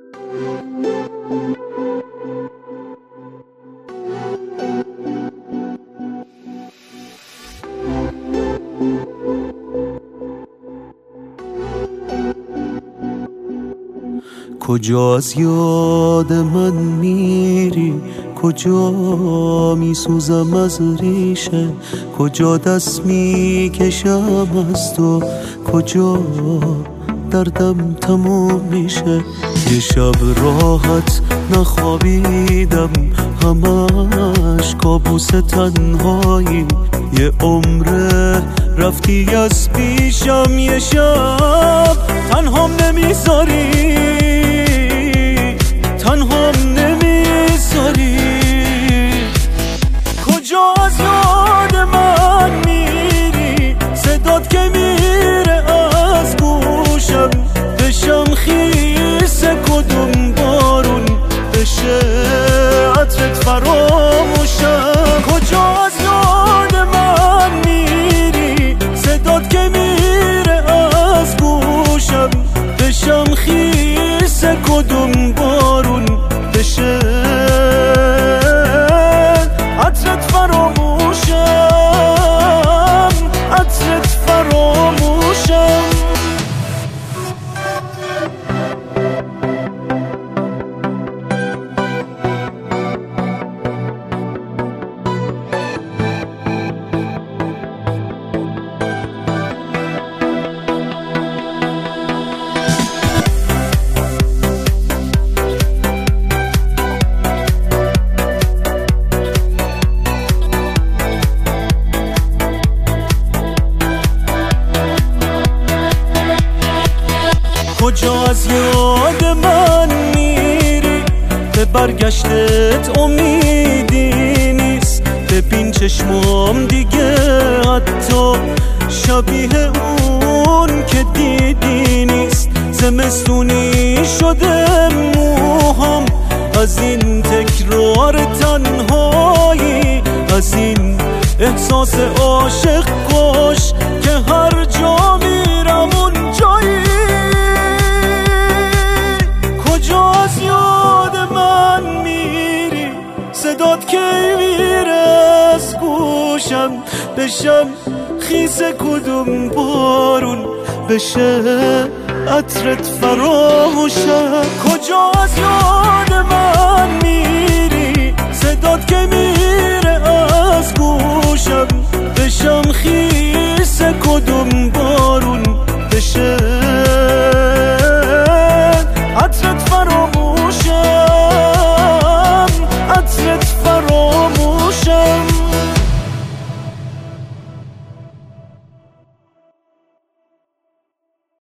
کجا از یاد من میری، کجا میسوزم از ریشه، کجا دست میکشم از تو، کجا دردم تموم میشه. یه شب راحت نخوابیدم، همش کابوس تنهایی، یه عمره رفتی از پیشم، یه شب تنهام نمیذاری، تنهام نمیذاری. کجا از یاد من میری، صدات که میره از گوشم، بشم خیس کدوم بارون، بشه عطرت فراموشم. کجا از یاد من میری، صدات که میره از گوشم، بشم خیس کدوم بارون، بشه عطرت فراموشم، عطرت فراموشم. کجا از یاد من میری، به برگشتت امیدی نیست، ببین چشمام دیگه حتی شبیه اون که دیدی نیست. زمستونی شده موهام از این تکرار تنهایی، از این احساس عاشق کش که هر جا میرم اون جایی. کجا از یاد من میری، صدات که میره از گوشم، بشم خیس کدوم بارون، بشه عطرت فراموشم. کجا از یاد من میری، صدات که میره از گوشم، بشم خیس کدوم بارون،